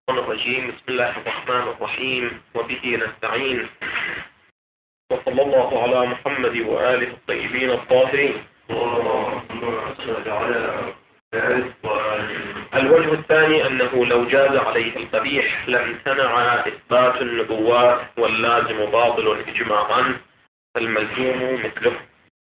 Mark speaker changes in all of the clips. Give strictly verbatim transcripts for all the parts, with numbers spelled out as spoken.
Speaker 1: الرجيم. بسم الله الرحمن الرحيم، وبه نستعين، وصلى الله على محمد وآله الطيبين الطاهرين. الوجه الثاني أنه لو جاز عليه القبيح لامتنع إثبات النبوات، واللازم باطل إجماعا، فالملزوم مثله.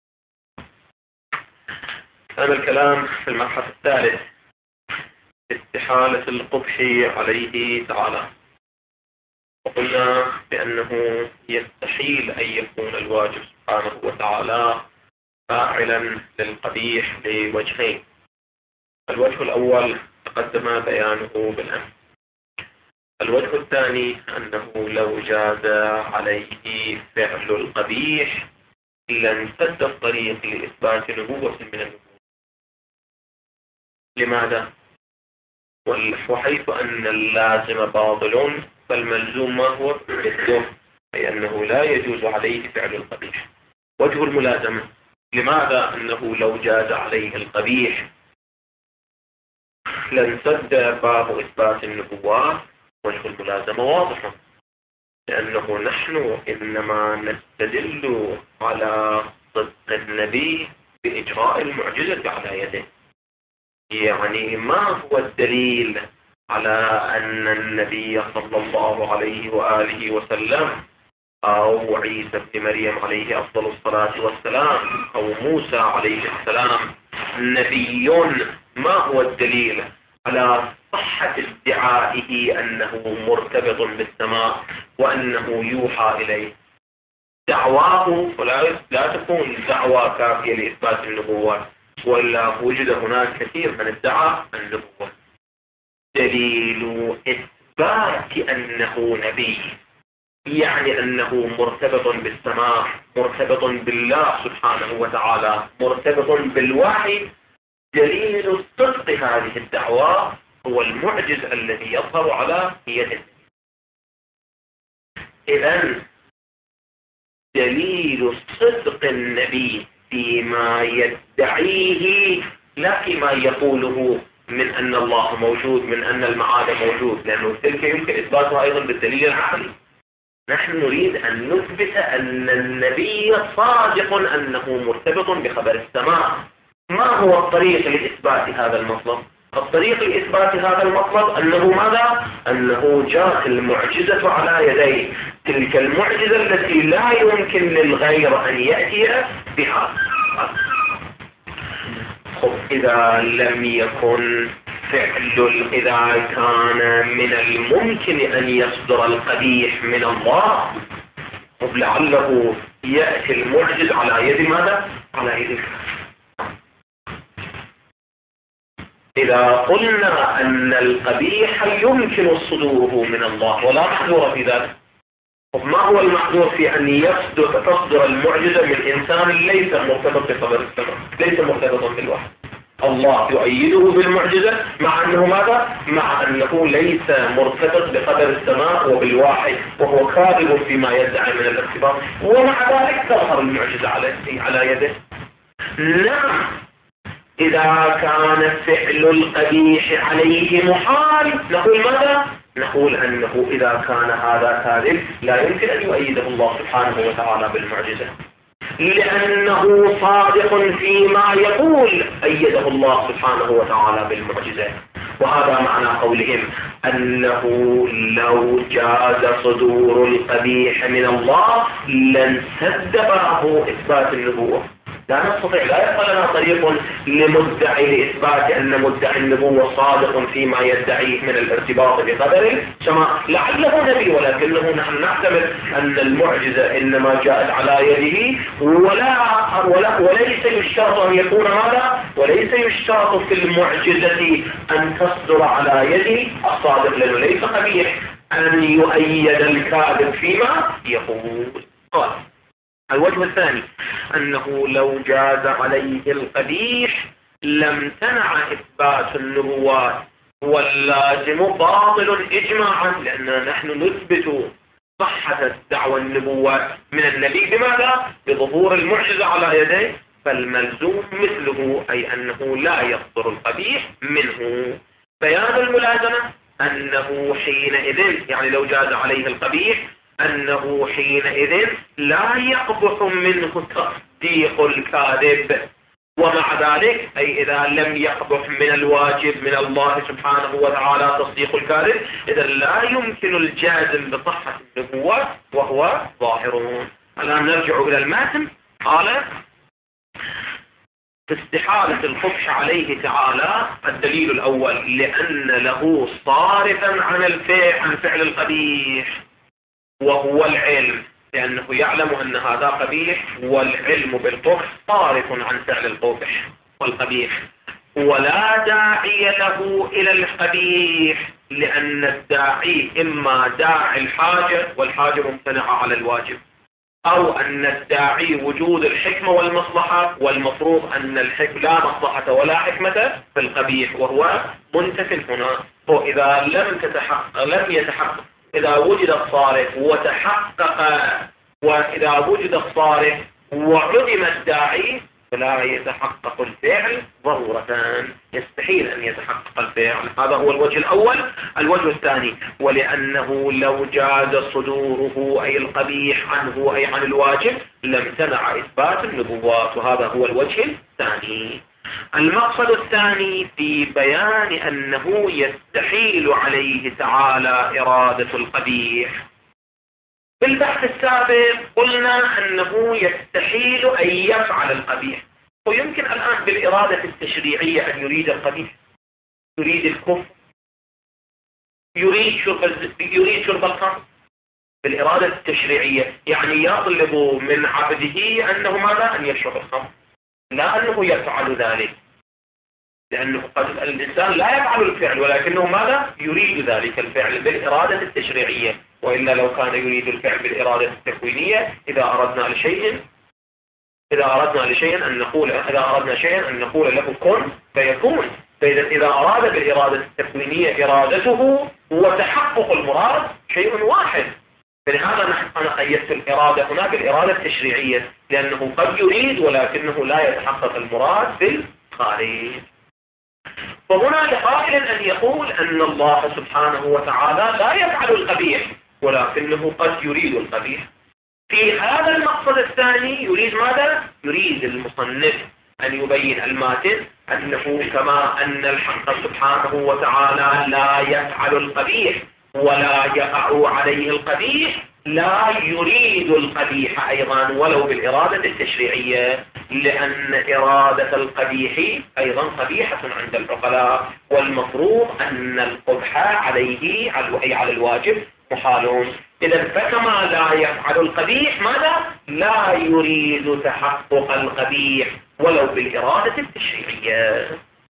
Speaker 1: هذا الكلام في المبحث الثالث، استحالة القبح عليه تعالى. وقلنا بأنه يستحيل أن يكون الواجب سبحانه وتعالى فاعلا للقبيح لوجهين. الوجه الأول تقدم بيانه بالأمس. الوجه الثاني أنه لو جاز عليه فعل القبيح لانسد الطريق لإثبات نبوة من النبوة. لماذا؟ وحيث أن اللازم باطل فالملزوم ما هو مثله، أي أنه لا يجوز عليه فعل القبيح. وجه الملازمة، لماذا أنه لو جاز عليه القبيح لانسد باب إثبات النبوات؟ وجه الملازمة واضح، لأنه نحن إنما نستدل على صدق النبي بإجراء المعجزة على يده. يعني ما هو الدليل على أن النبي صلى الله عليه وآله وسلم أو عيسى بن مريم عليه أفضل الصلاة والسلام أو موسى عليه السلام نبي؟ ما هو الدليل على صحة ادعائه أنه مرتبط بالسماء وأنه يوحى إليه؟ دعواه ولا لا تكون دعوة كافية لإثبات النبوة، ولا وجد هناك كثير من ادعى النبوة. دليل إثبات أنه نبي، يعني أنه مرتبط بالسماء، مرتبط بالله سبحانه وتعالى، مرتبط بالوحي. دليل صدق هذه الدعوة هو المعجز الذي يظهر على يده. إذن دليل صدق النبي فيما يدعيه لا فيما يقوله من أن الله موجود، من أن المعاد موجود، لأنه تلك يمكن إثباتها أيضا بالدليل العقلي. نحن نريد أن نثبت أن النبي صادق أنه مرتبط بخبر السماء. ما هو الطريق لإثبات هذا المطلب؟ الطريق لإثبات هذا المطلب أنه ماذا؟ أنه جاءت المعجزة على يديه، تلك المعجزة التي لا يمكن للغير أن يأتي بها. خب إذا لم يكن فعل، إذا كان من الممكن أن يصدر القبيح من الله، لعله يأتي المعجز على يد ماذا؟ على يد الكافر. إذا قلنا أن القبيح يمكن صدوره من الله ولا محذور في ذلك، ما هو المحذور في أن يصدر تصدر المعجزة من إنسان ليس مرتبط بخبر السماء، ليس مرتبطا بالوحي؟ الله يؤيده بالمعجزة مع أنه ماذا؟ مع أنه ليس مرتبط بقدر السماء وبالواحد، وهو كاذب فيما يدعي من الارتباط، ومع ذلك تظهر المعجزة على يده. نعم، إذا كان فعل القبيح عليه محال نقول ماذا؟ نقول أنه إذا كان هذا كاذب لا يمكن أن يؤيده الله سبحانه وتعالى بالمعجزة، لأنه صادق فيما يقول، أيده الله سبحانه وتعالى بالمعجزة. وهذا معنى قولهم أنه لو جاز صدور القبيح من الله لانسد بابه إثبات النبوة. لا نستطيع، لا يبقى لنا طريق لمدعي لإثبات أن مدعي النبوة صادق فيما يدعيه من الارتباط بقدره كما لعله نبي، ولكنه نحن نعتبر أن المعجزة إنما جاءت على يده، ولا, ولا وليس يشترط أن يكون هذا، وليس يشترط في المعجزة أن تصدر على يده الصادق، لأنه ليس قبيح أن يؤيد الكاذب فيما يقول. قال الوجه الثاني أنه لو جاز عليه القبيح لامتنع إثبات النبوات، واللازم باطل إجماعا، لأننا نحن نثبت صحة الدعوة النبوات من النبي بماذا؟ بظهور المعجزة على يديه، فالملزوم مثله، أي أنه لا يصدر القبيح منه. بيان الملازمة أنه حينئذ، يعني لو جاز عليه القبيح، أنه حينئذ لا يقبح منه تصديق الكاذب. ومع ذلك أي إذا لم يقبح من الواجب من الله سبحانه وتعالى تصديق الكاذب، إذا لا يمكن الجازم بصحة النبوة وهو ظاهر. الآن نرجع إلى المتن. قال في استحالة القبح عليه تعالى الدليل الأول لأن له صارفا عن الفعل عن فعل القبيح وهو العلم، لأنه يعلم أن هذا قبيح، والعلم بالقبح صارف عن فعل القبح والقبيح. ولا داعي له إلى القبيح، لأن الداعي إما داعي الحاجة والحاجة ممتنعة على الواجب، أو أن الداعي وجود الحكمة والمصلحة، والمفروض أن الحكمة لا مصلحة ولا حكمة في القبيح وهو منتف هنا. وإذا لم تتحقق لم يتحقق إذا وجد الصارف وتحقق، وإذا وجد الصارف وعدم الداعي فلا يتحقق الفعل ضرورة، يستحيل أن يتحقق الفعل. هذا هو الوجه الأول. الوجه الثاني ولأنه لو جاز صدوره أي القبيح عنه أي عن الواجب لم تنع إثبات النبوات، وهذا هو الوجه الثاني. المقصد الثاني في بيان أنه يستحيل عليه تعالى إرادة القبيح. في البحث السابق قلنا أنه يستحيل أن يفعل القبيح، ويمكن الآن بالإرادة التشريعية أن يريد القبيح، يريد الكفر، يريد شرب يريد شرب الخمر بالإرادة التشريعية، يعني يطلب من عبده أنه ماذا؟ أن يشرب الخمر، لا أنه يفعل ذلك، لأنه قد الإنسان لا يفعل الفعل ولكنه ماذا؟ يريد ذلك الفعل بالإرادة التشريعية. وإلا لو كان يريد الفعل بالإرادة التكوينية، إذا أردنا لشيء إذا أردنا لشيء أن نقول إذا أردنا شيئا أن نقول له كن فيكون. فإذا إذا أراد بالإرادة التكوينية إرادته وتحقق المراد شيء واحد، فلهذا نحن أنا قيدت الإرادة هنا بالإرادة التشريعية، لأنه قد يريد ولكنه لا يتحقق المراد بالخارج. فهنا لقائل أن يقول أن الله سبحانه وتعالى لا يفعل القبيح ولكنه قد يريد القبيح. في هذا المقصد الثاني يريد ماذا؟ يريد المصنف أن يبين الماتن أنه كما أن الحق سبحانه وتعالى لا يفعل القبيح ولا يقع عليه القبيح، لا يريد القبيح أيضا ولو بالإرادة التشريعية، لأن إرادة القبيح أيضا قبيحة عند العقلاء، والمفروض أن القبح عليه أي على الواجب محال. إذا فكما لا يفعل القبيح ماذا؟ لا يريد تحقق القبيح ولو بالإرادة التشريعية.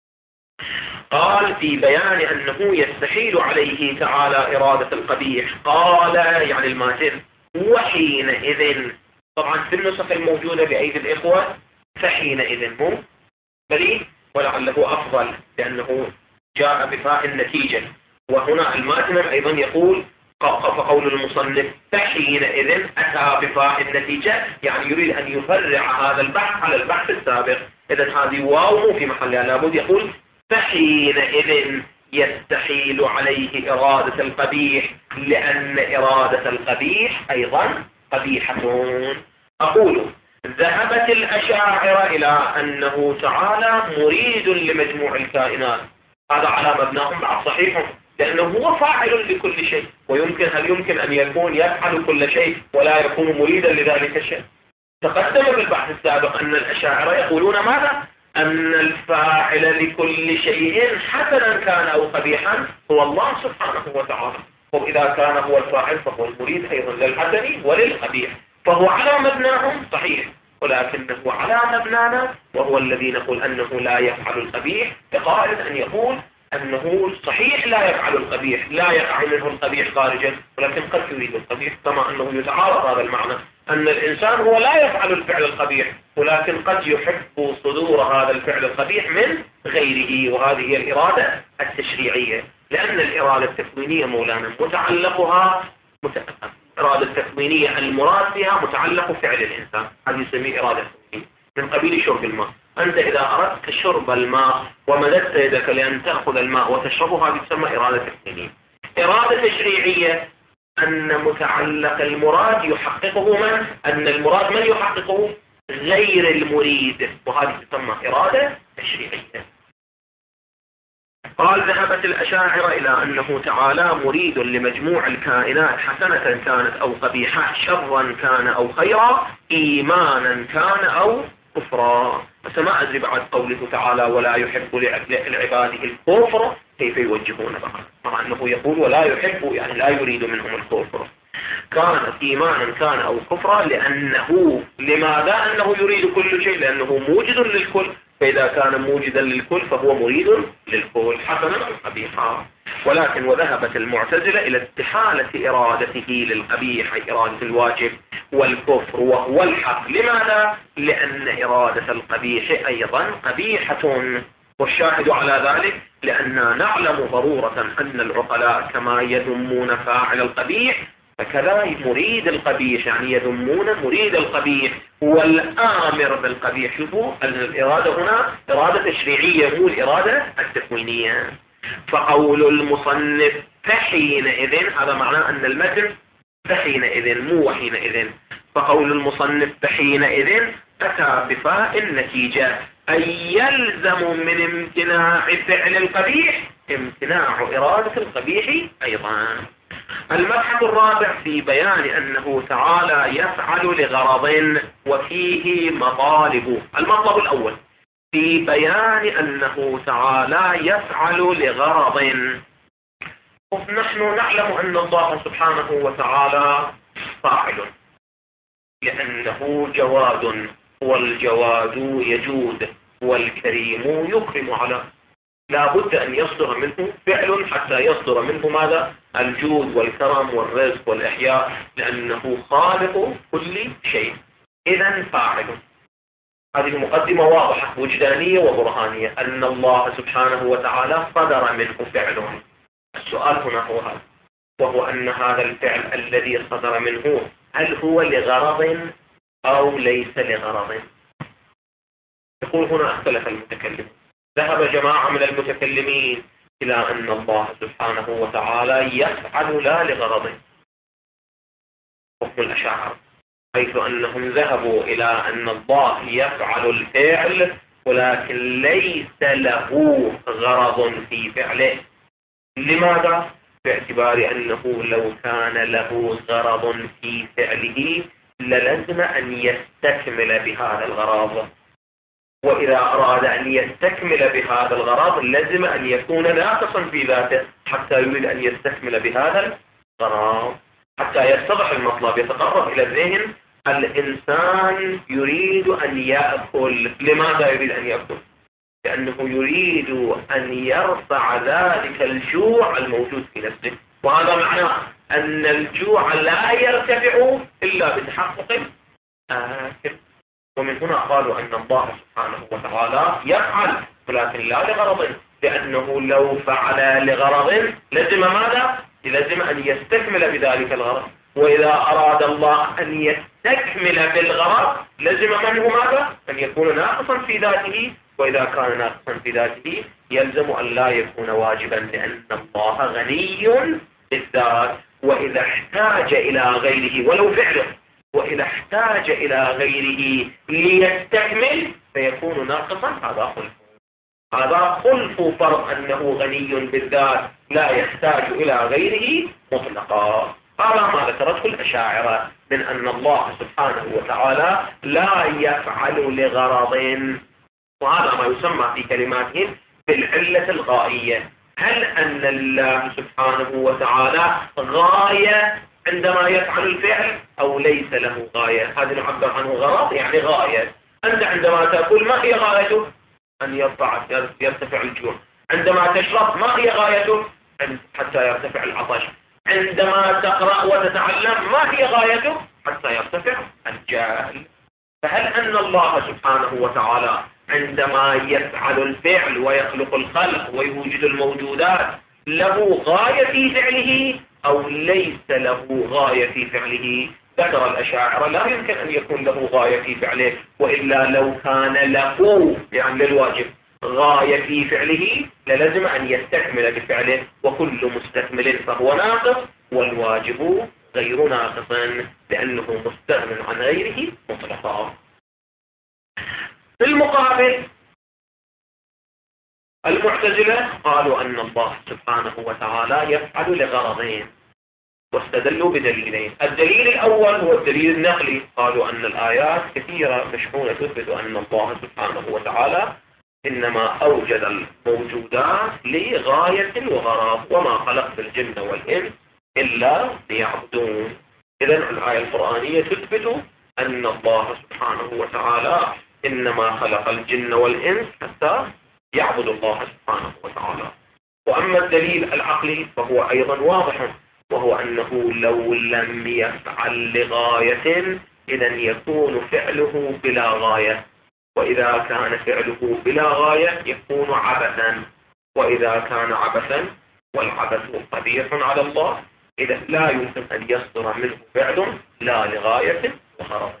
Speaker 1: قال في بيان أنه يستحيل عليه تعالى إرادة القبيح، قال يعني الماتن وحينئذ، طبعا في النسخ الموجودة بأيدي الإخوة فحينئذ مو بلي ولعله أفضل لأنه جاء بفاء النتيجة، وهنا الماتن أيضا يقول فقول المصنف فحينئذ أتى بفاء النتيجة، يعني يريد أن يفرع هذا البحث على البحث السابق. إذا هذه واو في محلها لابد يقول فحينئذ يستحيل عليه إرادة القبيح، لأن إرادة القبيح أيضا قبيحة. أقول ذهبت الأشاعرة إلى أنه تعالى مريد لمجموع الكائنات، هذا على مبناهم بعد صحيح، لأنه هو فاعل لكل شيء، ويمكن هل يمكن أن يكون يفعل كل شيء ولا يكون مريدا لذلك الشيء؟ تقدم في البحث السابق أن الأشاعرة يقولون ماذا؟ أن الفاعل لكل شيء حسنا كان أو قبيحا هو الله سبحانه وتعالى، وإذا كان هو الفاعل فهو المريد أيضا للحسن وللقبيح، فهو على مبناهم صحيح، ولكنه على مبنانا وهو الذي نقول أنه لا يفعل القبيح، بقائد أن يقول أنه صحيح لا يفعل القبيح، لا يقع منه القبيح خارجا، ولكن قد يريد القبيح، كما أنه يتعارض هذا المعنى أن الإنسان هو لا يفعل الفعل القبيح ولكن قد يحب صدور هذا الفعل القبيح من غيره، وهذه هي الإرادة التشريعية. لأن الإرادة التكوينية مولانا متعلقها الإرادة التكوينية المراد بها متعلق فعل الإنسان، هذه يسميه إرادة تكوينية من قبيل شرب الماء. أنت إذا أردت شرب الماء ومددت يدك لأن تأخذ الماء وتشربه، هذه تسمى إرادة تكوينية. إرادة تشريعية أن متعلق المراد يحققه من؟ أن المراد من يحققه؟ غير المريد، وهذه تسمى إرادة تشريعية. قال ذهبت الأشاعرة إلى أنه تعالى مريد لمجموع الكائنات حسنة كانت أو قبيحة، شرا كان أو خيرا، إيمانا كان أو كفرا. بس ما أدري بعد قوله تعالى ولا يحب لعباده الكفر كيف يوجهون بقى، مع أنه يقول ولا يحب يعني لا يريد منهم الكفر. كانت إيمانا كان أو كفرا، لأنه لماذا أنه يريد كل شيء؟ لأنه موجد للكل، فإذا كان موجدا للكل فهو مريد للكل حسنا أو قبيحا. ولكن وذهبت المعتزلة إلى استحالة إرادته للقبيح، إرادة الواجب والكفر وهو الحق. لماذا؟ لأن إرادة القبيح أيضا قبيحة، والشاهد على ذلك لأننا نعلم ضرورة أن العقلاء كما يذمون فاعل القبيح فكذا مريد القبيح، يعني يذمون مريد القبيح والآمر بالقبيح. شوفوا الإرادة هنا إرادة تشريعية مو الإرادة التكوينية. فقول المصنف فحينئذ، هذا معناه أن المتن فحينئذ مو وحينئذ، فقول المصنف فحينئذ أتى بفاء النتيجة، أي يلزم من امتناع فعل القبيح امتناع إرادة القبيح أيضا. المبحث الرابع في بيان أنه تعالى يفعل لغرض وفيه مطالب. المطلب الأول في بيان أنه تعالى يفعل لغرض. نحن نعلم أن الله سبحانه وتعالى فاعل، لأنه جواد، والجواد يجود، والكريم يكرم على، لا بد أن يصدر منه فعل حتى يصدر منه ماذا؟ الجود والكرم والرزق والإحياء، لأنه خالق كل شيء. إذن فاعل. هذه مقدمة واضحة وجدانية وبرهانية أن الله سبحانه وتعالى صدر منه فعل. السؤال هنا هو هذا، وهو أن هذا الفعل الذي صدر منه هل هو لغرض أو ليس لغرض؟ يقول هنا اختلف المتكلم. ذهب جماعة من المتكلمين إلى أن الله سبحانه وتعالى يفعل لا لغرض، حكم الأشاعرة، حيث أنهم ذهبوا إلى أن الله يفعل الفعل ولكن ليس له غرض في فعله. لماذا؟ باعتبار أنه لو كان له غرض في فعله للزم أن يستكمل بهذا الغرض، وإذا أراد أن يستكمل بهذا الغرض لازم أن يكون ناقصا في ذاته حتى يريد أن يستكمل بهذا الغرض، حتى يتضح المطلب يتقرب إلى الذهن. الإنسان يريد أن يأكل. لماذا يريد أن يأكل؟ لأنه يريد أن يرفع ذلك الجوع الموجود في نفسه، وهذا معناه أن الجوع لا يرتفع إلا بتحقق آكل. ومن هنا قالوا أن الله سبحانه وتعالى يفعل ولكن لا لغرض، لأنه لو فعل لغرض لازم ماذا؟ لازم أن يستكمل بذلك الغرض، وإذا أراد الله أن يستكمل بالغرض لازم منه ماذا؟ أن يكون ناقصا في ذاته، وإذا كان ناقصا في ذاته يلزم أن لا يكون واجبا، لأن الله غني بالذات، وإذا احتاج إلى غيره ولو فعله، وإذا احتاج إلى غيره ليستكمل فيكون ناقصا. هذا خلف، هذا خلف فرض أنه غني بالذات لا يحتاج إلى غيره مطلقا. هذا ما ذكرته الأشاعرة من أن الله سبحانه وتعالى لا يفعل لغرض، وهذا ما يسمى في كلماتهم بالعلة الغائية. هل أن الله سبحانه وتعالى غاية عندما يفعل الفعل أو ليس له غاية؟ هذا نعبر عنه غرض يعني غاية. أنت عندما تأكل ما هي غايته؟ أن يرفع يرتفع الجوع. عندما تشرب ما هي غايته؟ حتى يرتفع العطش. عندما تقرأ وتتعلم ما هي غايته؟ حتى يرتفع الجهل. فهل أن الله سبحانه وتعالى عندما يفعل الفعل ويخلق الخلق ويوجد الموجودات له غاية في فعله أو ليس له غاية في فعله؟ ذكر الأشاعرة لا يمكن أن يكون له غاية في فعله، وإلا لو كان له يعني للواجب غاية في فعله للزم أن يستكمل بفعله، وكل مستكمل فهو ناقص، والواجب غير ناقص لأنه مستغن عن غيره مطلقا. في المقابل المعتزلة قالوا أن الله سبحانه وتعالى يفعل لغرضين، واستدلوا بدليلين. الدليل الأول هو الدليل النقلي، قالوا أن الآيات كثيرة مشحونة تثبت أن الله سبحانه وتعالى إنما أوجد الموجودات لغاية وغرض، وما خلقت الجن والإنس إلا ليعبدون. إذن الآية القرآنية تثبت أن الله سبحانه وتعالى إنما خلق الجن والإنس حتى يعبد الله سبحانه وتعالى. وأما الدليل العقلي فهو أيضا واضح، وهو أنه لو لم يفعل لغاية إذن يكون فعله بلا غاية، وإذا كان فعله بلا غاية يكون عبثا، وإذا كان عبثا والعبث قبيح على الله إذا لا يمكن أن يصدر منه فعل لا لغاية وغرض.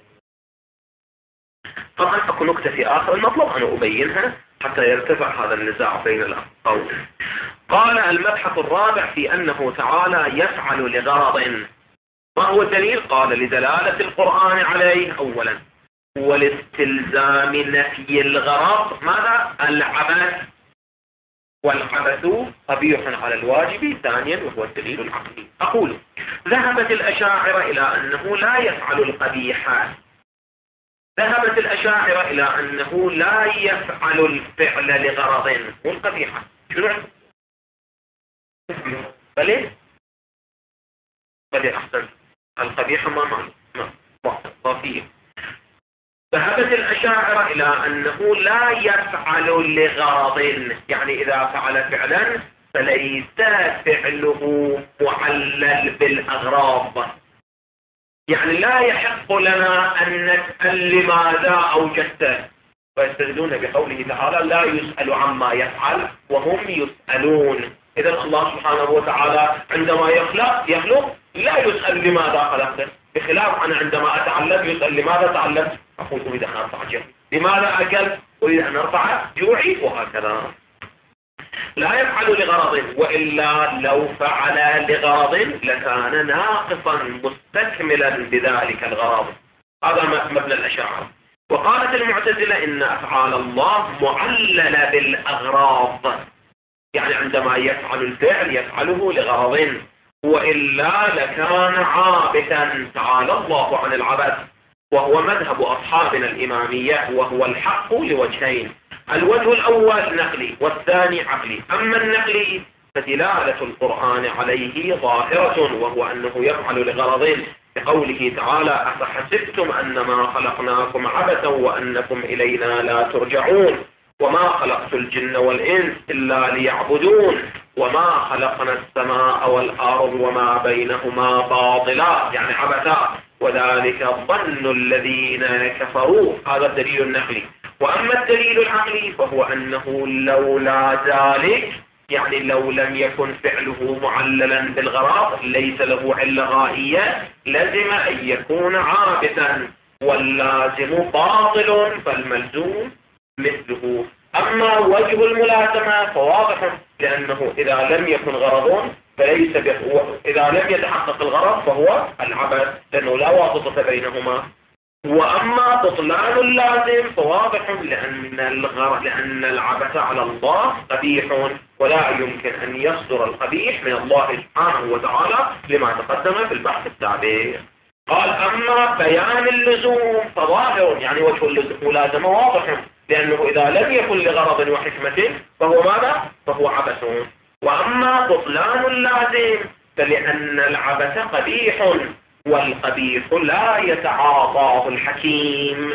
Speaker 1: طبعا أكو نكتة في آخر المطلب أنا أبينها حتى يرتفع هذا النزاع بين القول. قال المبحث الرابع في أنه تعالى يفعل لغرض. ما هو الدليل؟ قال لدلالة القرآن عليه أولا، والاستلزام نفي الغرض ماذا؟ العبث، والعبث قبيح على الواجب ثانيا، وهو الدليل العقلي. أقول ذهبت الأشاعرة إلى أنه لا يفعل القبيح، ذهبت الأشاعرة إلى أنه لا يفعل الفعل لغرض والقبيحة. شنو بلي بلي أحسن القبيحة ما معنى ما فيه. ذهبت الأشاعرة إلى أنه لا يفعل لغرض، يعني إذا فعل فعلا فليس فعله معلل بالأغراض، يعني لا يحق لنا أن نسأل لماذا أوجدته، فيستدلون بقوله تعالى لا يسأل عما يفعل وهم يسألون. إذن الله سبحانه وتعالى عندما يخلق يخلق لا يسأل لماذا خلقته، بخلاف أنا عندما أتعلم يسأل لماذا تعلمت، أقول أريد أن أرفع جهلي، لماذا أكلت أريد أن أرفع جوعي، وهكذا. لا يفعل لغرض، وإلا لو فعل لغرض لكان ناقصا مستكملا بذلك الغرض. هذا مبنى الأشاعرة. وقالت المعتزلة إن أفعال الله معللة بالأغراض، يعني عندما يفعل الفعل يفعله لغرض، وإلا لكان عابثا تعالى الله عن العبث، وهو مذهب أصحابنا الإمامية، وهو الحق لوجهين، الوجه الأول نقلي والثاني عقلي. أما النقلي فدلالة القرآن عليه ظاهرة، وهو أنه يفعل لغرض بقوله تعالى أفحسبتم أنما خلقناكم عبثا وأنكم إلينا لا ترجعون وما خلقت الجن والإنس إلا ليعبدون وما خلقنا السماء والأرض وما بينهما باطلا، يعني عبثا، وذلك ظن الذين كفروا. هذا الدليل النقلي. وأما الدليل العقلي فهو أنه لولا ذلك، يعني لو لم يكن فعله معللا بالغرض ليس له علة غائية لازم أن يكون عابثا، واللازم باطل فالملزوم مثله. أما وجه الملازمة فواضح، لأنه إذا لم يكن غرض فليس ب... إذا لم يتحقق الغرض فهو العبث، لأنه لا واسطة بينهما. وأما بطلان اللازم فواضح، لأن الغرض لأن العبث على الله قبيح، ولا يمكن أن يصدر القبيح من الله سبحانه وتعالى لما تقدم في البحث السابق. قال أما بيان اللزوم فظاهر، يعني وجه الملازمة واضح، لأنه إذا لم يكن لغرض وحكمة فهو ماذا؟ فهو عبث. وأما بطلان اللازم فلأن العبث قبيح، والقبيح لا يتعاطاه الحكيم.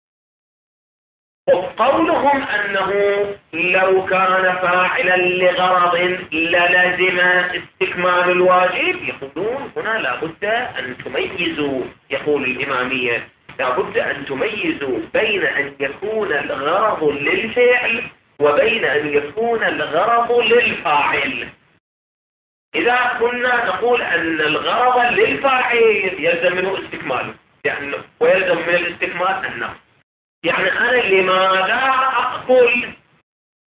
Speaker 1: وقولهم أنه لو كان فاعلا لغرض للزم استكمال الواجب، يقولون هنا لابد أن تميزوا، يقول الإمامية لابد أن تميزوا بين أن يكون الغرض للفعل وبين أن يكون الغرض للفاعل. إذا كنا نقول أن الغرض للفاعل يلزم منه استكماله، يعني ويلزم من الاستكمال النقص، يعني أنا لماذا أقول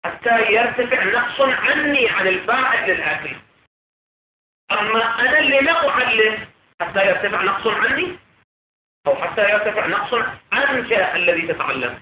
Speaker 1: حتى يرتفع نقص عني عن الفاعل للأكل. أما أنا اللي نقعد له حتى يرتفع نقص عني أو حتى يرتفع نقص عنك الذي تتعلم.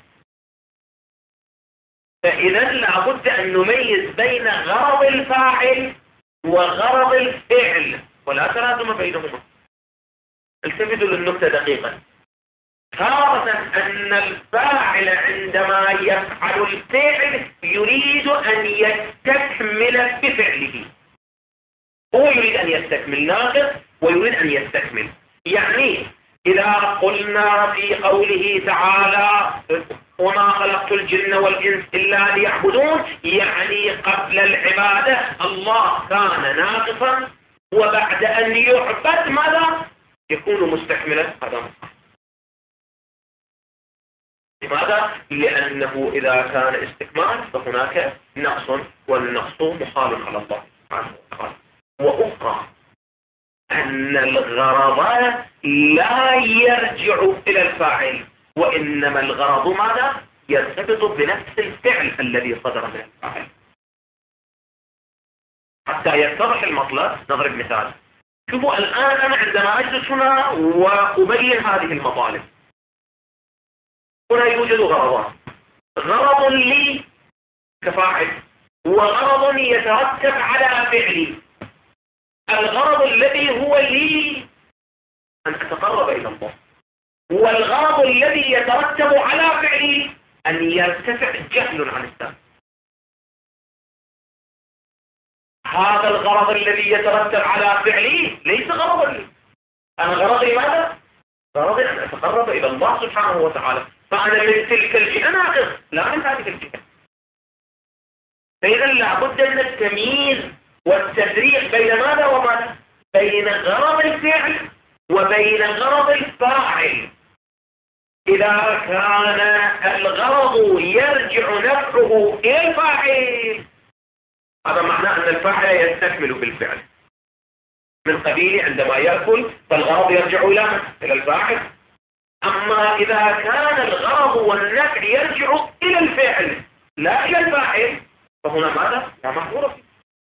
Speaker 1: فإذا لابد أن نميز بين غرض الفاعل وغرض الفعل ولا تلازم بينهما. التفتوا للنكتة دقيقا. تارة أن الفاعل عندما يفعل الفعل يريد أن يستكمل بفعله. هو يريد أن يستكمل ناقص ويريد أن يستكمل. يعني إذا قلنا في قوله تعالى وما خلقت الجن والإنس إلا ليعبدون، يعني قبل العبادة الله كان ناقصا وبعد أن يعبد ماذا؟ يكون مستكملا. هذا لماذا؟ لأنه إذا كان استكمال فهناك نقص والنقص محال على الله سبحانه وتعالى. وأخرى أن الغرض لا يرجع إلى الفاعل وإنما الغرض ماذا؟ يرتبط بنفس الفعل الذي صدر من الفاعل. حتى يتضح المطلب نضرب مثال. شوفوا الآن أنا عندما أجلس هنا وأبين هذه المطالب، هنا يوجد غرضان: غرض لي كفاعل وغرض يترتب على فعلي. الغرض الذي هو لي أن أتقرب إلى الله، والغرض الذي يترتب على فعلي أن يرتفع جهل عن السابق. هذا الغرض الذي يترتب على فعلي ليس غرضا لي. أنا غرضي ماذا؟ غرضي أن أتقرب إلى الله سبحانه وتعالى. فأنا من تلك الجهة ناقص لا من هذه الجهة. فإذا لابد من التمييز والتفريق بين ماذا وماذا؟ بين غرض الفعل وبين غرض الفاعل. إذا كان الغرض يرجع نفعه إلى الفاعل هذا معناه أن الفاعل يستكمل بالفعل. من قبيل عندما يأكل فالغرض يرجع إلى إلى الفاعل. أما إذا كان الغرض والنفع يرجع إلى الفعل لا إلى الفاعل فهنا ماذا؟ لا محظور فيه.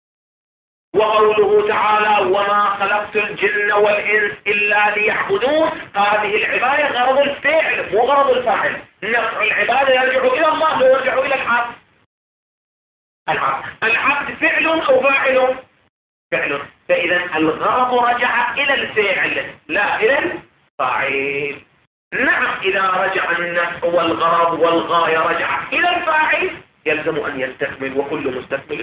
Speaker 1: وقوله تعالى وما خلقت الجن والإنس إلا ليعبدون، هذه العبادة غرض الفعل مو غرض الفاعل. نفع العبادة يرجع إلى الله ويرجع إلى العبد. العبد العبد فعل أو فاعل؟ فعل. فإذا الغرض رجع إلى الفعل لا إلى الفاعل. نعم إذا رجع النفع والغرض والغاية رجع إلى الفاعل يلزم أن يستكمل وكل مستكمل.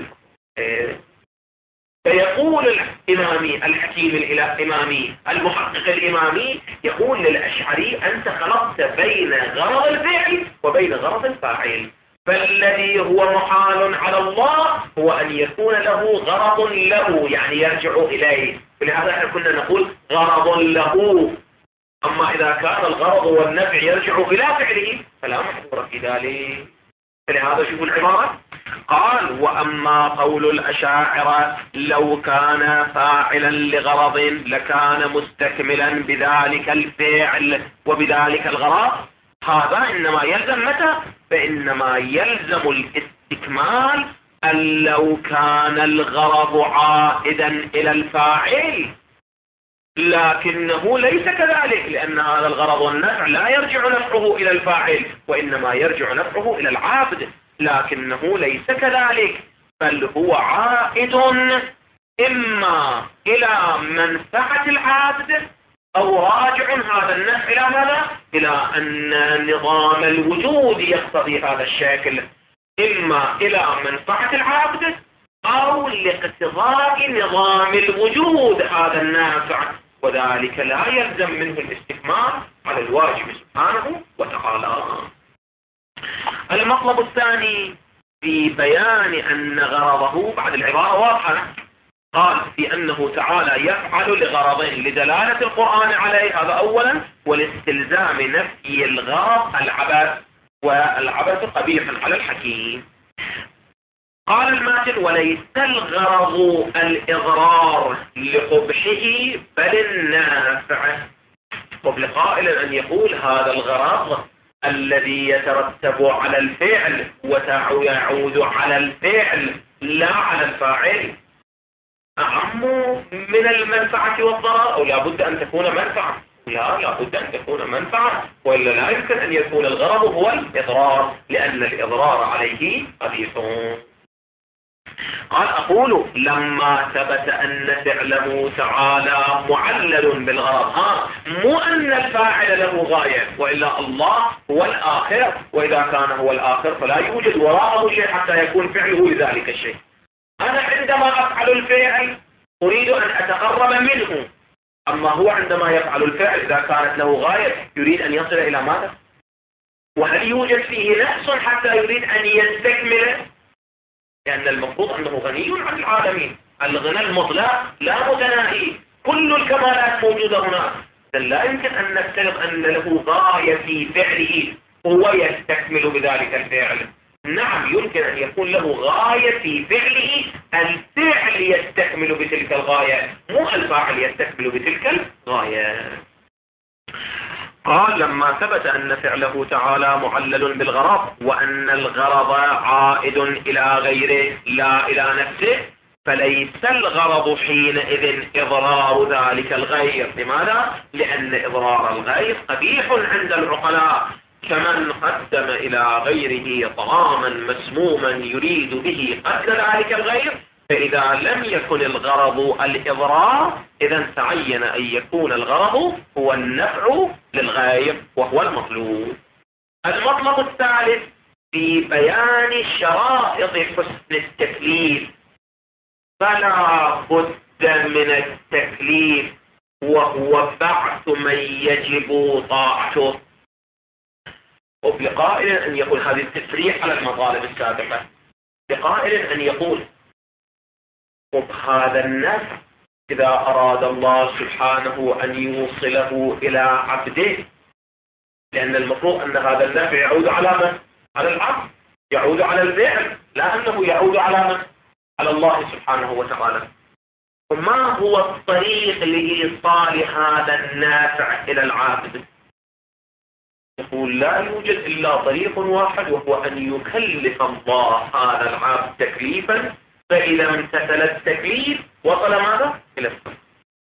Speaker 1: فيقول الإمامي الحكيم الإمامي المحقق الإمامي يقول للأشعري أنت خلطت بين غرض الفعل وبين غرض الفاعل. فالذي هو محال على الله هو أن يكون له غرض له يعني يرجع إليه. ولهذا احنا كنا نقول غرض له. أما إذا كان الغرض والنفع يرجع إلى فعله فلا محظور في ذلك. فلهذا شوفوا العبارة قال وأما قول الأشاعرة لو كان فاعلا لغرض لكان مستكملا بذلك الفعل وبذلك الغرض. هذا إنما يلزم متى؟ فإنما يلزم الاستكمال أن لو كان الغرض عائدا إلى الفاعل، لكنه ليس كذلك لأن هذا الغرض والنفع لا يرجع نفعه إلى الفاعل وإنما يرجع نفعه إلى العابد، لكنه ليس كذلك بل هو عائد إما إلى منفعة العابد أو راجع هذا النفع إلى ماذا؟ إلى أن نظام الوجود يقتضي هذا الشكل، إما إلى منفعة العابد أو لاقتضاء نظام الوجود هذا النافع، وذلك لا يلزم منه الاستكمال على الواجب سبحانه وتعالى. المطلب الثاني في بيان أن غرضه بعد العبارة واضحة قال في أنه تعالى يفعل لغرضين لدلالة القرآن عليه، هذا أولا، والاستلزام نفي الغرض العبث، والعبث قبيح على الحكيم. قال الماتن وليس الغرض الإضرار لقبحه بل النافع. قبل قائل أن يقول هذا الغرض الذي يترتب على الفعل ويعود على الفعل لا على الفاعل أعم من المنفعة والضرر، أو لا بد أن تكون منفعة؟ لا لا بد أن تكون منفعة، وإلا لا يمكن أن يكون الغرض هو الإضرار، لأن الإضرار عليه قبيح. قال أقول لما ثبت أن فعله تعالى معلل بالغرض، ها مو أن الفاعل له غاية، وإلا الله هو الآخر، وإذا كان هو الآخر فلا يوجد وراءه شيء حتى يكون فعله لذلك الشيء. أنا عندما أفعل الفعل أريد أن أتقرب منه، أما هو عندما يفعل الفعل إذا كانت له غاية يريد أن يصل إلى ماذا؟ وهل يوجد فيه نقص حتى يريد أن يستكمله؟ لأن المفروض أنه غني عن العالمين، الغنى المطلق لا متناهي، كل الكمالات موجودة هناك، لا يمكن أن نفترض أن له غاية في فعله هو يستكمل بذلك الفعل. نعم يمكن أن يكون له غاية في فعله، الفعل يستكمل بتلك الغاية، مو الفاعل يستكمل بتلك الغاية. قال لما ثبت أن فعله تعالى معلل بالغرض وأن الغرض عائد إلى غيره لا إلى نفسه، فليس الغرض حينئذ إضرار ذلك الغير. لماذا؟ لأن إضرار الغير قبيح عند العقلاء، كمن قدم إلى غيره طعاما مسموما يريد به قتل ذلك الغير، فإذا لم يكن الغرض الإضرار إذا تعين أن يكون الغرض هو النفع للغير وهو المطلوب. المطلب الثالث في بيان شرائط حسن التكليف. فلا بد من التكليف وهو بعث من يجب طاعته. وبقائل أن يقول هذه التفريح على المطالب السابقة، بقائل أن يقول هذا النفع إذا أراد الله سبحانه أن يوصله إلى عبده، لأن المفروض أن هذا النفع يعود على من؟ على العبد، يعود على الفعل، لا أنه يعود على من؟ على الله سبحانه وتعالى. وما هو الطريق لإيصال هذا النافع إلى العابد؟ يقول لا يوجد إلا طريق واحد، وهو أن يكلف الله هذا العبد تكليفا، فإذا امتثل التكليف وصل ماذا؟ إلى السماء.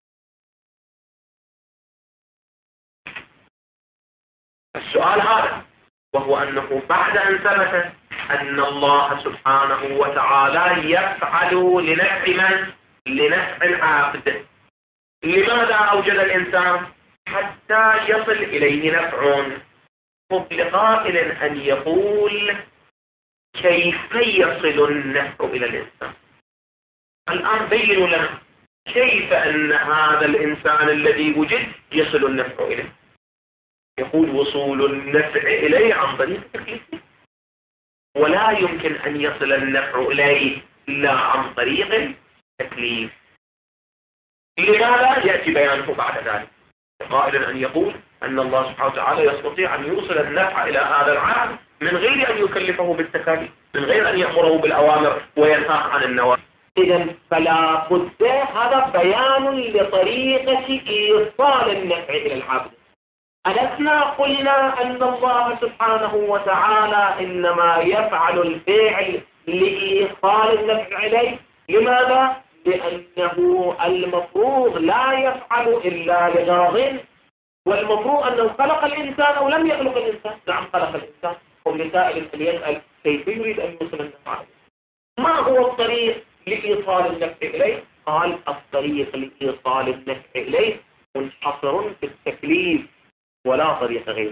Speaker 1: السؤال هذا، وهو أنه بعد أن ثبت أن الله سبحانه وتعالى يفعل لنفع من؟ لنفع العبد. لماذا أوجد الإنسان؟ حتى يصل إليه نفع. لقائل أن يقول كيف يصل النفع إلى الإنسان؟ الآن بينوا لنا كيف أن هذا الإنسان الذي وجد يصل النفع إليه. يقول وصول النفع إليه عن طريق التكليف، ولا يمكن أن يصل النفع إليه إلا عن طريق التكليف. لماذا؟ يأتي بيانه بعد ذلك. قائل أن يقول أن الله سبحانه وتعالى يستطيع أن يوصل النفع إلى هذا العالم من غير أن يكلفه بالتكاليف، من غير أن يأمره بالأوامر وينهاه عن النواهي. إذا فلا بد، هذا بيان لطريقة إيصال النفع إلى العبد. ألسنا قلنا أن الله سبحانه وتعالى إنما يفعل الفعل لإيصال النفع إليه؟ لماذا؟ لأنه المفروض لا يفعل إلا لغرض، والمفروض أنه خلق الإنسان أو لم يخلق الإنسان. نعم خلق الإنسان. ولسائل أن يسأل كيف يريد أن يوصل النفع؟ ما هو الطريق لإيصال النفع إليه؟ قال الطريق لإيصال النفع إليه منحصر في التكليف ولا طريق غيره.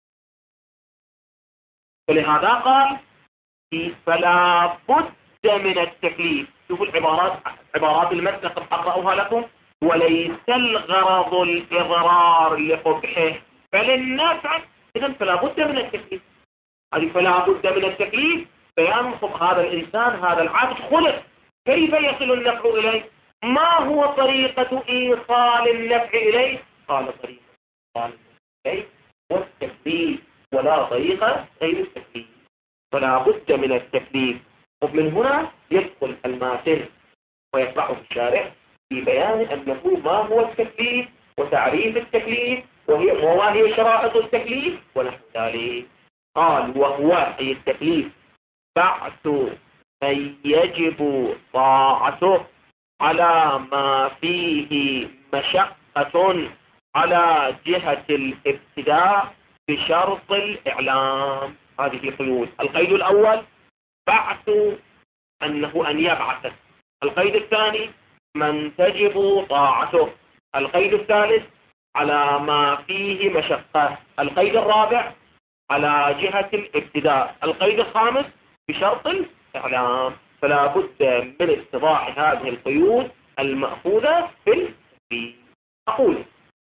Speaker 1: فلهذا قال فلا بد من التكليف. شوفوا العبارات، عبارات المتن قد أقرأها لكم. وليس الغرض الإضرار لقبحه فللنفع، إذن فلا بد من التكليف. هذه فلا بد من التكليف بيان هذا الإنسان، هذا العبد خلق، كيف يصل النفع إليه؟ ما هو طريقة إيصال النفع إليه؟ قال طريقة إيصال النفع إليه والتكليف، ولا طريقة غير التكليف. فلا بد من التكليف. ومن هنا يدخل الماتن ويطبعه الشارع في بيان أنه ما هو التكليف وتعريف التكليف وهي وهي شرائط التكليف ونحو ذلك. قال وهو أي التكليف بعث من يجب طاعته على ما فيه مشقة على جهة الابتداء بشرط الإعلام. هذه قيود. القيد الأول بعث أنه أن يبعث. القيد الثاني من تجب طاعته. القيد الثالث على ما فيه مشقة. القيد الرابع على جهة الابتداء. القيد الخامس بشرط الإعلام. فلا بد من اتضاح هذه القيود المأخوذة في التكليف. أقول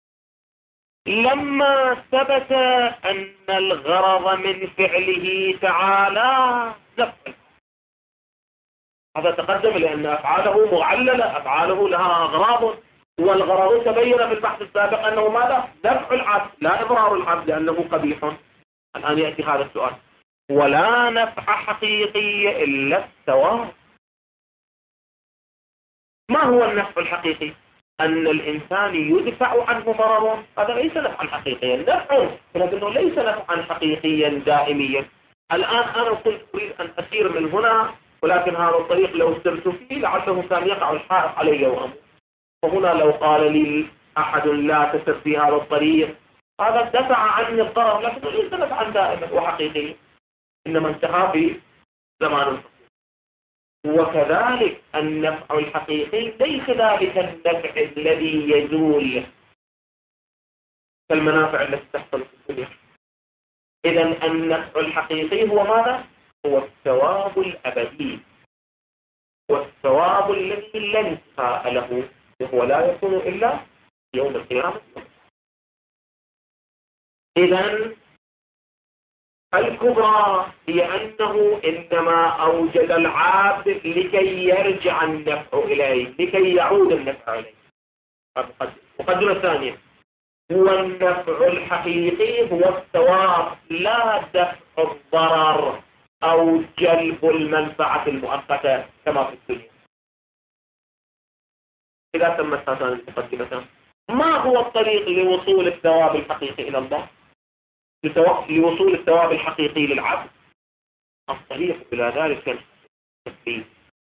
Speaker 1: لما ثبت أن الغرض من فعله تعالى نفعل. هذا تقدم لأن أفعاله معللة، أفعاله لها أغراض، والغرض تبين في البحث السابق أنه ماذا؟ نفع العبد لا إضرار العبد لأنه قبيح. الآن يأتي هذا السؤال: ولا نفع حقيقي إلا الثواب. ما هو النفع الحقيقي؟ أن الإنسان يدفع عنه ضرره. هذا ليس نفعا حقيقيا. نفع لكنه ليس نفعا حقيقيا دائميا. الآن أنا كنت أريد أن أسير من هنا، ولكن هذا الطريق لو سرت فيه لعله كان يقع الحائط علي وأموت. وهنا لو قال لي أحد لا تسر في هذا الطريق، هذا دفع عني الضرر لكنه ليس نفعا دائما وحقيقيا، إنما انتهى في زمان. وكذلك النفع الحقيقي ليس ذلك النفع الذي يزول كالمنافع التي تحصل في الدنيا. إذن النفع الحقيقي هو ماذا؟ هو الثواب الأبدي، والثواب الذي لا انتهاء له، وهو لا يكون إلا يوم القيامة. إذن الكبرى هي أنه إنما أوجد العبد لكي يرجع النفع إليه، لكي يعود النفع إليه. مقدمة ثانية: هو النفع الحقيقي هو الثواب لا دفع الضرر أو جلب المنفعة المؤقتة كما في الدنيا. إذا تمت هذه المقدمة، ما هو الطريق لوصول الثواب الحقيقي إلى الله؟ لوصول الثواب الحقيقي للعبد؟ الطريق إلى ذلك التكليف.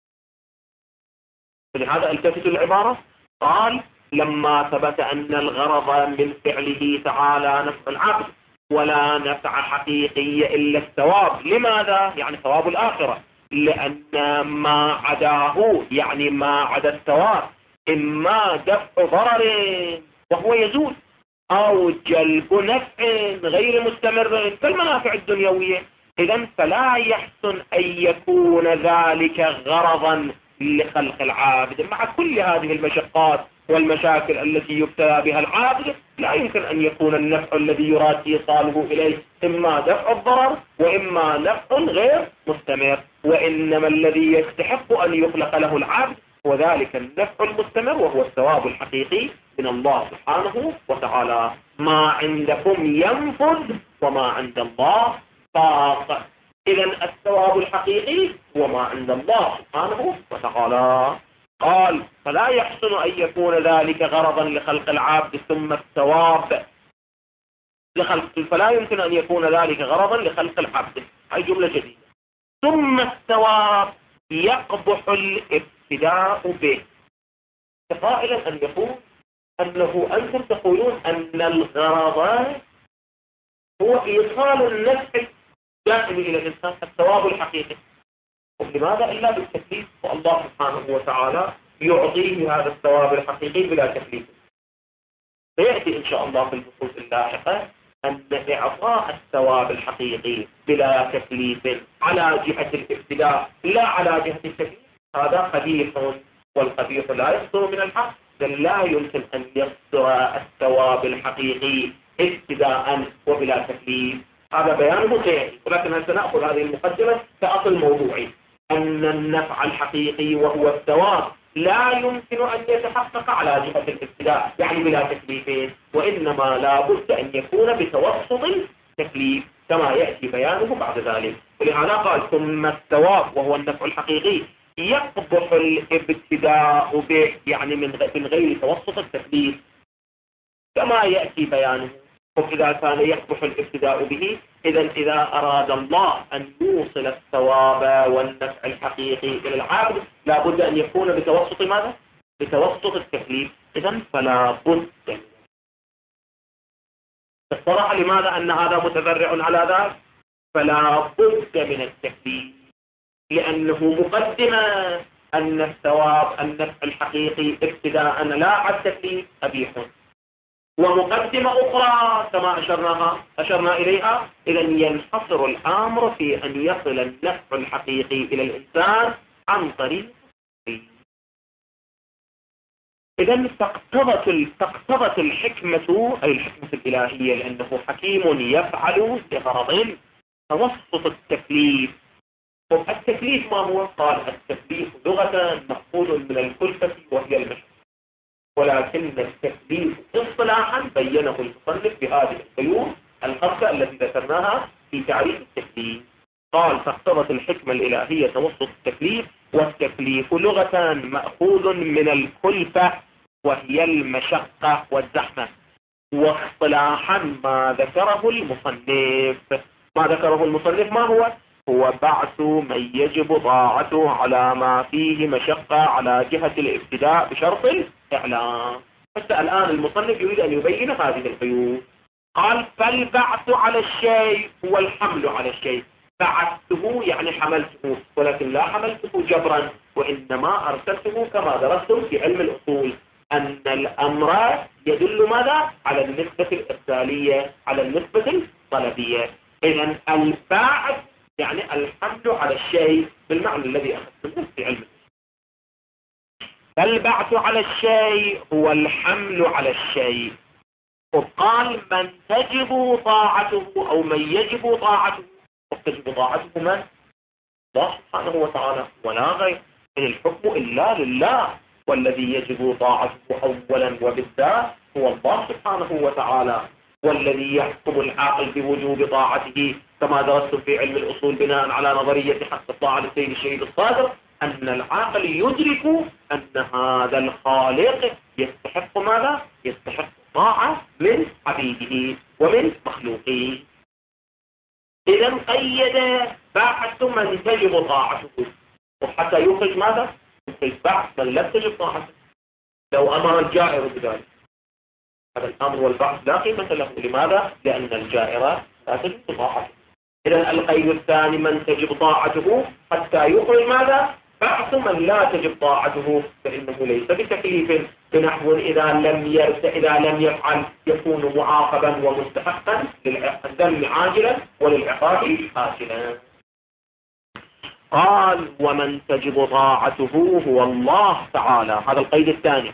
Speaker 1: فلهذا التفت العبارة. قال لما ثبت أن الغرض من فعله تعالى نفع العبد ولا نفع حقيقي إلا الثواب. لماذا؟ يعني ثواب الآخرة. لأن ما عداه يعني ما عدا الثواب إما دفع ضرر وهو يزول، أو جلب نفع غير مستمر كالمنافع الدنيوية. إذن فلا يحسن أن يكون ذلك غرضا لخلق العابد. مع كل هذه المشقات والمشاكل التي يبتلى بها العابد، لا يمكن أن يكون النفع الذي يراد إيصاله إليه إما دفع الضرر وإما نفع غير مستمر. وإنما الذي يستحق أن يخلق له العبد هو ذلك النفع المستمر، وهو الثواب الحقيقي من الله سبحانه وتعالى. ما عندكم ينفذ وما عند الله باق. إذن الثواب الحقيقي هو ما عند الله سبحانه وتعالى. قال فلا يحسن أن يكون ذلك غرضا لخلق العبد ثم الثواب لخلق فلا يمكن أن يكون ذلك غرضا لخلق العبد. هاي جملة جديدة. ثم الثواب يقبح الابتداء به. قائلا أن يقول أنه أنتم تقولون أن الغرض هو إيصال النفع الدائم إلى الإنسان، الثواب الحقيقي. ولماذا إلا بالتكليف؟ والله سبحانه وتعالى يعطيه هذا الثواب الحقيقي بلا تكليف. سيأتي إن شاء الله في الفصول اللاحقة أن إعطاء الثواب الحقيقي بلا تكليف على جهة الابتداء لا على جهة التكليف هذا قبيح، والقبيح لا يصدر من الحق، بل لا يمكن أن يصدر الثواب الحقيقي ابتداء وبلا تكليف. هذا بيانه سيأتي، ولكن سنأخذ هذه المقدمة كأصل موضوعي، أن النفع الحقيقي وهو الثواب لا يمكن أن يتحقق على جهة الابتداء يعني بلا تكليفين، وإنما لا بد أن يكون بتوسط التكليف كما يأتي بيانه بعد ذلك. ولهذا قال ثم الثواب وهو النفع الحقيقي يقبح الابتداء به يعني من غير توسط التكليف كما يأتي بيانه. إذا كان يقبح الابتداء به، إذا إذا أراد الله أن يوصل الثواب والنفع الحقيقي إلى العبد لابد أن يكون بتوسط ماذا؟ بتوسط التكليف. إذا فلا بد. اتضح لماذا أن هذا متفرع على ذلك؟ فلا بد من التكليف، لأنه مقدمة أن الثواب النفع الحقيقي ابتداء لا على التكليف قبيح، ومقدمة أخرى كما أشرناها أشرنا إليها. إذا ينحصر الأمر في أن يصل النفع الحقيقي إلى الإنسان عن طريق التكليف. إذا تقتضت تقتضت الحكمة، أي الحكمة الإلهية، لأنه حكيم يفعل بغرض توسط التكليف. التكليف ما هو؟ قال التكليف لغة مأخوذ من الكلفة وهي المشقة، ولكن التكليف اصطلاحا بينه المصنف بهذه القيود الخمسة التي ذكرناها في تعريف التكليف. قال فاقتضت الحكمة الإلهية توسط التكليف، والتكليف لغة مأخوذ من الكلفة وهي المشقة والزحمة، واصطلاحا ما ذكره المصنف ما ذكره المصنف ما هو؟ هو بعث من يجب طاعته على ما فيه مشقة على جهة الابتداء بشرط الإعلام. حتى الآن المصنف يريد أن يبين هذه القيود. قال فالبعث على الشيء هو الحمل على الشيء. بعثته يعني حملته، ولكن لا حملته جبرا، وإنما أرسلته كما درستم في علم الأصول أن الأمر يدل ماذا؟ على النسبة الإرسالية، على النسبة الطلبية. إذن البعث يعني الحمل على الشيء بالمعنى الذي أخذته في علم. فالبعث على الشيء هو الحمل على الشيء. وقال من تجب طاعته أو من يجب طاعته، وتجب طاعته من؟ الله سبحانه وتعالى ولا غير. إن الحكم إلا لله، والذي يجب طاعته أولا وبالذات هو الله سبحانه وتعالى، والذي يحكم العاقل بوجوب طاعته كما درست في علم الأصول بناء على نظرية حق الطاعة للسيد الشهيد الصادق، أن العاقل يدرك أن هذا الخالق يستحق ماذا؟ يستحق طاعة من عبيده ومن مخلوقه. إذا قيد بعث من تجب طاعته، وحتى يخرج ماذا؟ يخرج بعث من لا تجب طاعته. لو أمر الجائر بذلك هذا الأمر والبعث لا قيمة له. لماذا؟ لأن الجائر لا تجب طاعته. إذا القيد الثاني من تجب طاعته حتى يخرج ماذا؟ بعث من لا تجب طاعته، فإنه ليس بتكليف، بنحو إذا لم يرت إذا لم يفعل يكون معاقبا ومستحقا للذم عاجلا وللعقاب آجلا. قال ومن تجب طاعته هو الله تعالى. هذا القيد الثاني.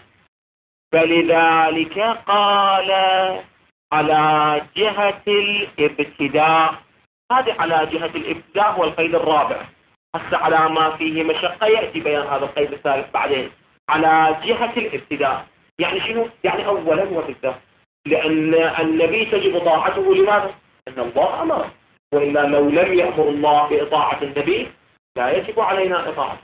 Speaker 1: فلذلك قال على جهة الابتداء. هذا على جهة الابتداء هو القيد الرابع. هسه على ما فيه مشقة يأتي بيان هذا القيد الثالث بعدين. على جهة الابتداء يعني شنو؟ يعني أولا وبالذات، لأن النبي تجب طاعته. لماذا؟ أن الله أمر، وإلا لو لم يأمر الله بإطاعة النبي لا يجب علينا إطاعته.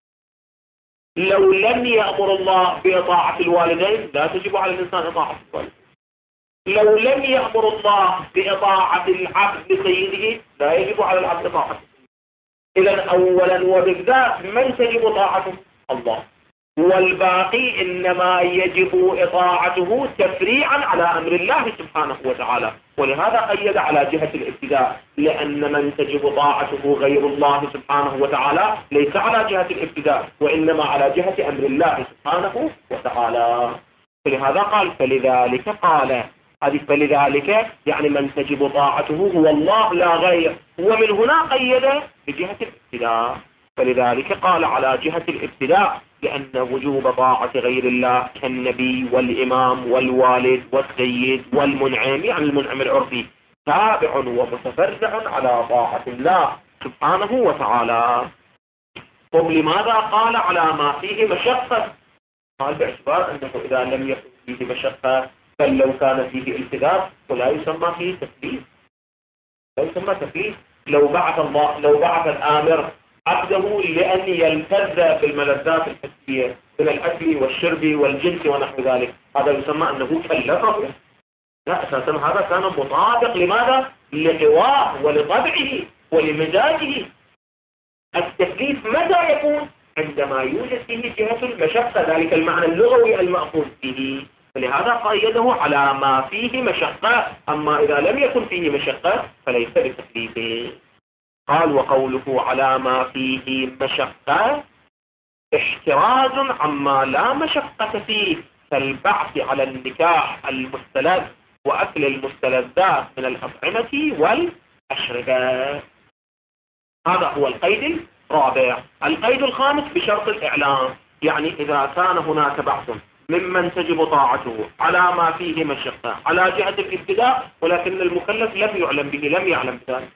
Speaker 1: لو لم يأمر الله بإطاعة الوالدين لا تجب على الإنسان إطاعة الوالدين. لو لم يأمر الله بإطاعة العبد لسيده لا يجب على العبد إطاعته. إذن أولا وبالذات من تجب طاعته؟ الله، والباقي إنما يجب إطاعته تفريعا على أمر الله سبحانه وتعالى. ولهذا قيد على جهة الابتداء، لأن من تجب طاعته غير الله سبحانه وتعالى ليس على جهة الابتداء، وإنما على جهة أمر الله سبحانه وتعالى. فلهذا قال فلذلك قال. هذه فلذلك يعني من تجب طاعته هو الله لا غير، ومن هنا قيد بجهة الابتداء. فلذلك قال على جهة الابتداء، لأن وجوب طاعة غير الله كالنبي والإمام والوالد والسيد والمنعم، يعني المنعم العرفي، تابع ومتفرع على طاعة الله سبحانه وتعالى. طب لماذا قال على ما فيه مشقة؟ قال باعتبار أنه إذا لم يكن فيه مشقة بل لو كان فيه التزام ولا يسمى فيه تكليف، لا يسمى تكليف. لو بعث الله لو بعث الآمر عبده لأن يلتذ بالملذات الحسية من الأكل والشرب والجنس ونحو ذلك، هذا يسمى أنه كلفه. لا، أساسا هذا كان مطابق لماذا؟ لحواه ولطبعه ولمزاجه. التكليف متى يكون؟ عندما يوجد فيه جهة المشقة، ذلك المعنى اللغوي المأخوذ به، فلهذا قيده على ما فيه مشقة. أما إذا لم يكن فيه مشقة فليس بتكليف. قال وقوله على ما فيه مشقة احتراز عما لا مشقة فيه، كالبعث على النكاح المستلذ وأكل المستلذات من الأطعمة والأشربة. هذا هو القيد الرابع. القيد الخامس بشرط الإعلام، يعني إذا كان هناك بحث ممن تجب طاعته على ما فيه مشقة على جهة الابتداء، ولكن المكلف لم يعلم به، لم يعلم بذلك،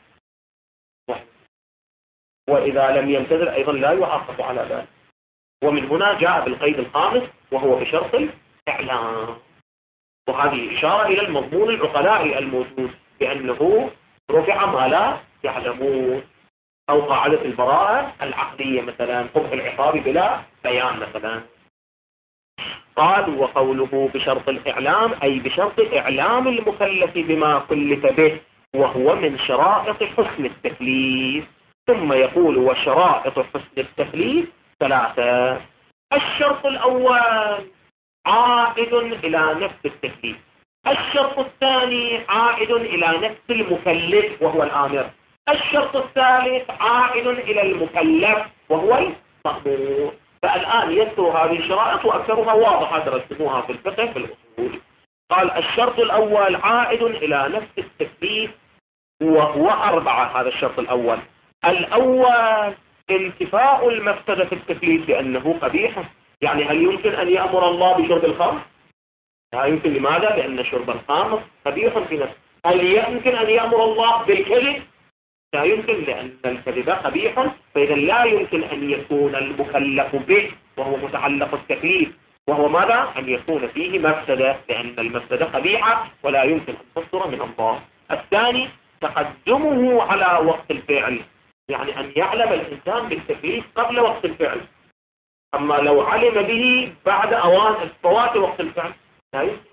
Speaker 1: وإذا لم يمتثل أيضا لا يعاقب على ذلك. ومن هنا جاء بالقيد الخامس وهو بشرط الإعلام. وهذه إشارة إلى المضمون العقلائي الموجود بأنه رفع ما لا يعلمون، أو قاعدة البراءة العقلية مثلا، قبح العقاب بلا بيان مثلا. قال وقوله بشرط الإعلام أي بشرط إعلام المكلف بما كلف به، وهو من شرائط حسن التكليف. ثم يقول وشرائط حسن التكليف ثلاثة. الشرط الأول عائد إلى نفس التكليف. الشرط الثاني عائد إلى نفس المكلف وهو الآمر. الشرط الثالث عائد إلى المكلف وهو المأمور. فالآن يذكر هذه الشرائط وأكثرها واضحة درستموها في الفقه في الأصول. قال الشرط الأول عائد إلى نفس التكليف وهو أربعة. هذا الشرط الأول. الأول انتفاء المفسدة في التكليف بأنه قبيح. يعني هل يمكن أن يأمر الله بشرب الخمر؟ لا يمكن. لماذا؟ لأن شرب الخمر قبيح في نفسه. هل يمكن أن يأمر الله بالكذب؟ لا يمكن، لأن الكذب قبيح. فإذا لا يمكن أن يكون المكلف به وهو متعلق التكليف، وهو ماذا؟ أن يكون فيه مفسدة، لأن المفسدة قبيحة ولا يمكن أن تصدر من الله. الثاني تقدمه على وقت الفعل، يعني أن يعلم الإنسان بالتكليف قبل وقت الفعل. أما لو علم به بعد أوان فوات وقت الفعل لا يمكن.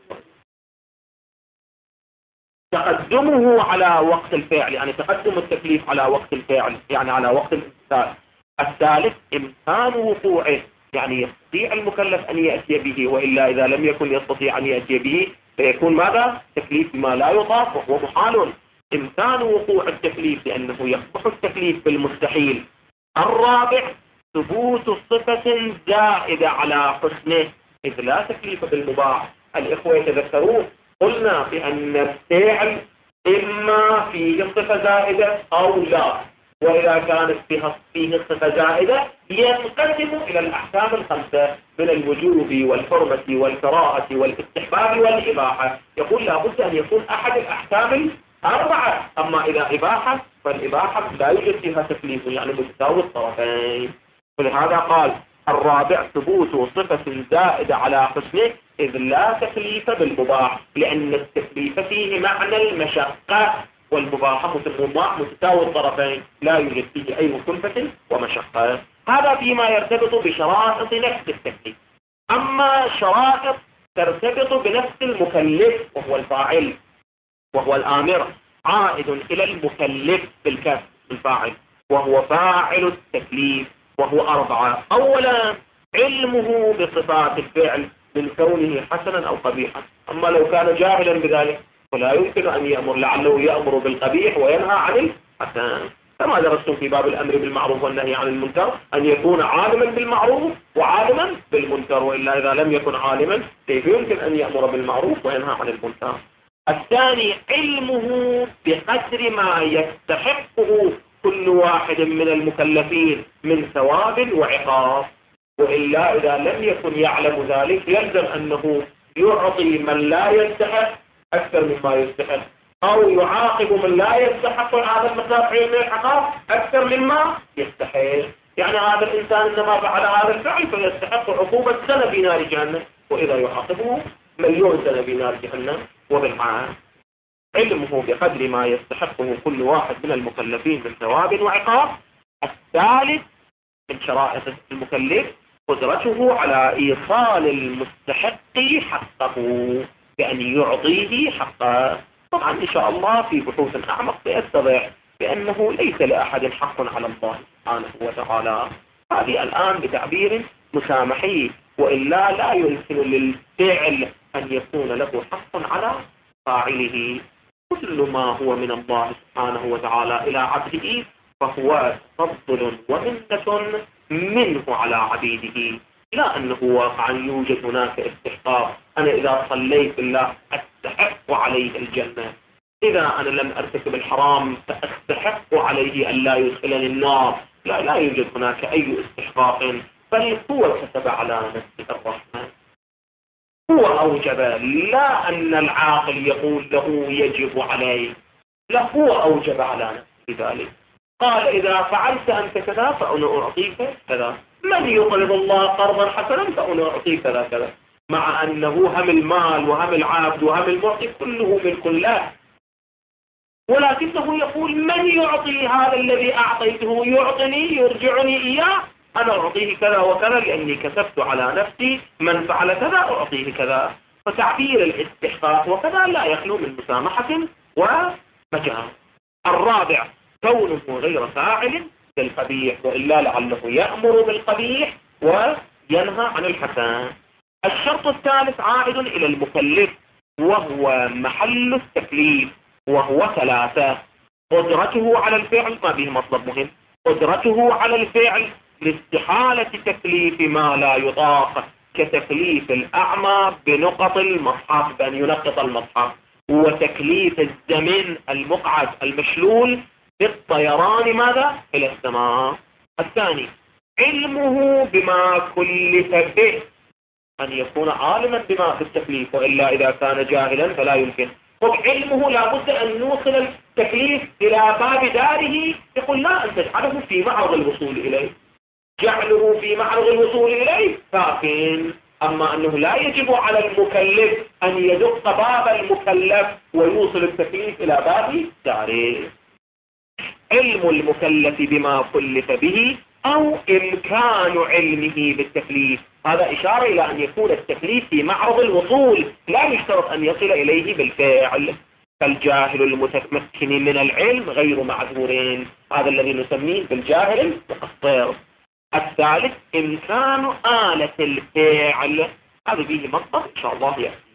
Speaker 1: تقدمه على وقت الفعل، يعني تقدم التكليف على وقت الفعل، يعني على وقت الإمثال. الثالث إمكان وقوعه، يعني يستطيع المكلف أن يأتي به، وإلا إذا لم يكن يستطيع أن يأتي به فيكون ماذا؟ تكليف ما لا يطاق وهو محال. إمكان وقوع التكليف لأنه يصبح التكليف بالمستحيل. الرابع ثبوت صفة زائدة على حسنه، إذ لا تكليف بالمباح. الإخوة يتذكرون قلنا بأن الفعل إما فيه صفة زائدة أو لا، وإذا كانت فيها فيه صفة زائدة ينقسم إلى الأحكام الخمسة من الوجوب والحرمة والكراهة والاستحباب والإباحة. يقول لابد أن يكون أحد الأحكام الأربعة. أما إذا إباحة فالإباحة لا يوجد فيها تكليف، يعني متساوي الطرفين. ولهذا قال الرابع ثبوت صفة زائدة على حسنه، إذ لا تكليف بالمباح، لأن التكليف فيه معنى المشقة، والمباح متساوي الطرفين لا يوجد فيه أي كلفة ومشقة. هذا فيما يرتبط بشرائط نفس التكليف. أما شرائط ترتبط بنفس المكلف وهو الفاعل وهو الآمر، عائد إلى المكلف بالكسر الفاعل وهو فاعل التكليف، وهو أربعة. أولا علمه بصفات الفعل من كونه حسنا أو قبيحا. أما لو كان جاهلا بذلك فلا يمكن أن يأمر، لعله يأمر بالقبيح وينهى عن الحسن. كما درستم في باب الأمر بالمعروف والنهي عن المنكر أن يكون عالما بالمعروف وعالما بالمنكر، وإلا إذا لم يكن عالما كيف يمكن أن يأمر بالمعروف وينهى عن المنكر. الثاني علمه بقدر ما يستحقه كل واحد من المكلفين من ثواب وعقاب، وإلا إذا لم يكن يعلم ذلك يلزم أنه يعطي من لا يستحق أكثر مما يستحق، أو يعاقب من لا يستحق هذا المثاب من العقاب أكثر مما يستحق. يعني هذا الإنسان إنما فعل هذا الفعل فيستحق عقوبة سنة في نار جهنم، وإذا يعاقبه مليون سنة في نار جهنم. وبالعام علمه بقدر ما يستحقه كل واحد من المكلفين من ثواب وعقاب. الثالث من شرائط المكلف قدرته على إيصال المستحق حقه، بأن يعطيه حقه. طبعا إن شاء الله في بحوث أعمق سيتضح بأنه ليس لأحد حق على الله سبحانه وتعالى. هذه الآن بتعبير مسامحي، وإلا لا يمكن للفعل أن يكون له حق على فاعله. كل ما هو من الله سبحانه وتعالى إلى عبده فهو تفضل ومنة منه على عبيده، لا أنه واقعا يوجد هناك استحقاق. أنا إذا صليت بالله أستحق عليه الجنة، إذا أنا لم أرتكب الحرام فأستحق عليه أن لا يدخلني النار. لا لا يوجد هناك أي استحقاق، بل هو كتب على نفسه الرحمة، هو أوجب. لا أن العاقل يقول له يجب عليه، لا، هو أوجب على نفسه ذلك. قال إذا فعلت أنت كذا فأنا أعطيك كذا، من يقرض الله قرضا حسنا فأنا أعطيك كذا كذا، مع أنه هم المال وهم العبد وهم المعطي كله ملك الله، ولكنه يقول من يعطي هذا الذي أعطيته يعطني يرجعني إياه، أنا أعطيه كذا وكذا لأني كسبت على نفسي، من فعل كذا أعطيه كذا. فتعبير الاستحقاق وكذا لا يخلو من مسامحة ومجال. الرابع كونه غير فاعل للقبيح، وإلا لعله يأمر بالقبيح وينهى عن الحسن. الشرط الثالث عائد إلى المكلف، وهو محل التكليف، وهو ثلاثة: قدرته على الفعل، ما به مطلب مهم، قدرته على الفعل لاستحالة تكليف ما لا يطاق، كتكليف الأعمى بنقط المصحف بأن ينقط المصحف، وتكليف الزمن المقعد المشلول بالطيران ماذا إلى السماء. الثاني علمه بما كلف به، أن يكون عالما بما في التكليف، وإلا إذا كان جاهلا فلا يمكن. علمه لابد أن نوصل التكليف إلى باب داره، يقول لا أن تجعله في معرض الوصول إليه، جعله في معرض الوصول إليه كافٍ. أما أنه لا يجب على المكلف أن يدق باب المكلف ويوصل التكليف إلى باب داره. علم المكلف بما كلف به أو إمكان علمه بالتكليف، هذا إشارة إلى أن يكون التكليف في معرض الوصول، لا يشترط أن يصل إليه بالفعل. فالجاهل المتمكن من العلم غير معذورين، هذا الذي نسميه بالجاهل المقصر. الثالث إمكان آلة الفعل، هذا فيه مطلب إن شاء الله يأتي.